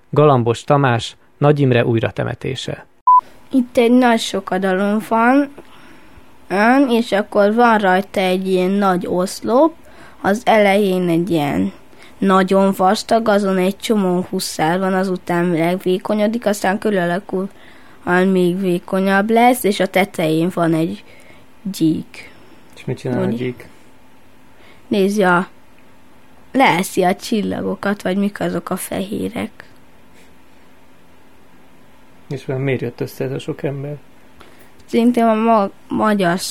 Galambos Tamás, Nagy Imre újratemetése. Itt egy nagy sokadalom van, és akkor van rajta egy ilyen nagy oszlop, az elején egy ilyen nagyon vastag, azon egy csomó huszár van, azután megvékonyodik, aztán körülbelül még vékonyabb lesz, és a tetején van egy gyík. És mit csinál a gyík? Nézd, leeszi a csillagokat, vagy mik azok a fehérek. És miért jött össze ez a sok ember? Szerintem a magyar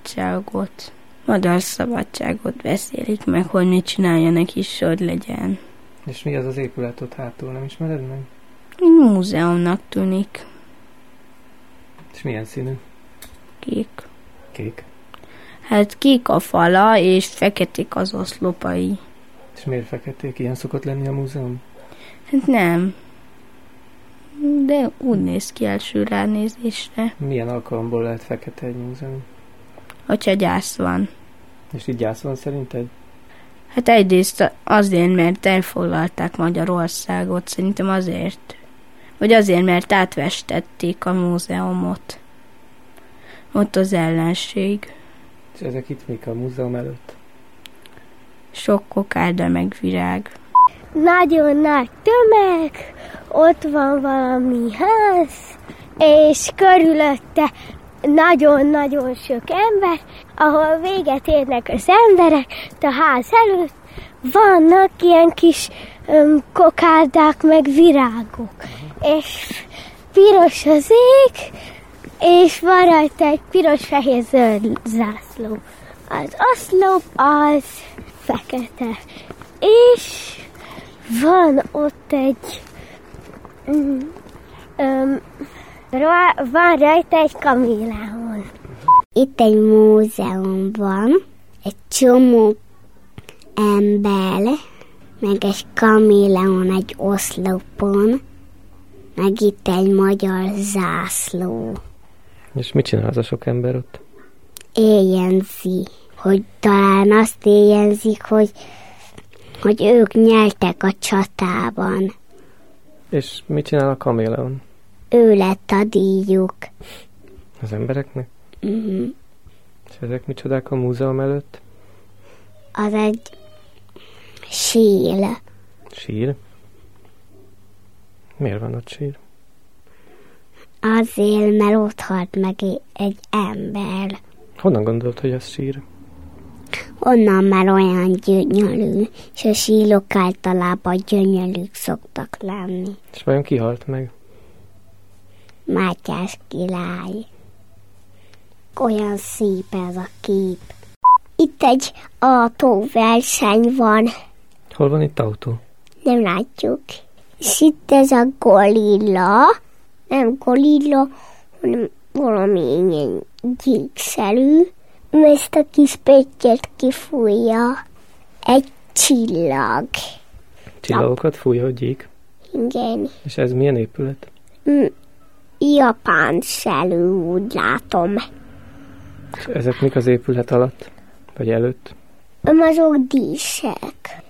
szabadságot beszélik meg, hogy mit csináljanak is, hogy legyen. És mi az az épület ott hátul, nem ismered meg? Múzeumnak tűnik. És milyen színű? Kék. Kék? Hát kék a fala, és feketék az oszlopai. És miért feketék? Ilyen szokott lenni a múzeum? Hát nem. De úgy néz ki első ránézésre. Milyen alkalomból lehet fekete egy múzeum? Hogyha gyász van. És így gyász van szerinted? Hát egyrészt azért, mert elfoglalták Magyarországot, szerintem azért. Vagy azért, mert átvestették a múzeumot. Ott az ellenség. És ezek itt mik a múzeum előtt? Sok kokárda meg virág. Nagyon nagy tömeg, ott van valami ház, és körülötte nagyon-nagyon sok ember, ahol véget érnek az emberek, a ház előtt vannak ilyen kis kokárdák, meg virágok, és piros az ég, és van rajta egy piros-fehér-zöld zászló. Az oszlop az fekete, és van ott egy van rajta egy kaméleon. Itt egy múzeum van, egy csomó ember, meg egy kaméleon egy oszlopon, meg itt egy magyar zászló. És mit csinál az a sok ember ott? Éljenzi, hogy talán azt éljenzik, hogy ők nyertek a csatában. És mit csinál a kaméleon? Ő lett a díjuk. Az embereknek? Uh-huh. És ezek micsodák a múzeum előtt? Az egy sír. Sír? Miért van ott sír? Azért, mert ott halt meg egy ember. Honnan gondolod, hogy az sír? Onnan már olyan gyönyörű, és a sírok általában gyönyörűk szoktak lenni. És vajon ki halt meg? Mátyás király. Olyan szép ez a kép. Itt egy autóverseny van. Hol van itt autó? Nem látjuk. És itt ez a gorilla. Nem gorilla, hanem valami ilyen gyíkszerű. Ezt a kis pöttyöt kifújja. Egy csillag. Csillagokat fújja a gyík? Igen. És ez milyen épület? Japán szelő, úgy látom. És ezek mik az épület alatt? Vagy előtt? Azok díszek.